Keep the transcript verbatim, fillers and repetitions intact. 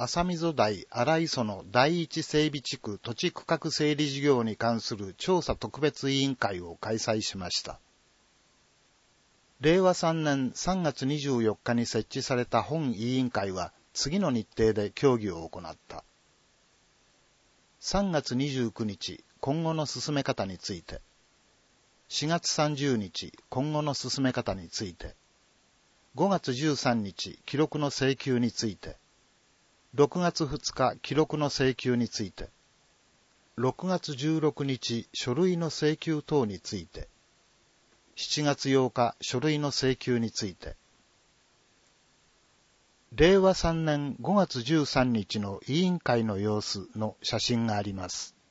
浅溝台荒磯の第一整備地区土地区画整理事業に関する調査特別委員会を開催しました。れいわさんねんさんがつにじゅうよっかに設置された本委員会は次の日程で協議を行った。さんがつにじゅうくにち、今後の進め方について。しがつさんじゅうにち、今後の進め方について。ごがつじゅうさんにち、記録の請求について。ろくがつふつか、記録の請求について。ろくがつじゅうろくにち、書類の請求等について。しちがつようか、書類の請求について。れいわさんねんごがつじゅうさんにちの委員会の様子の写真があります。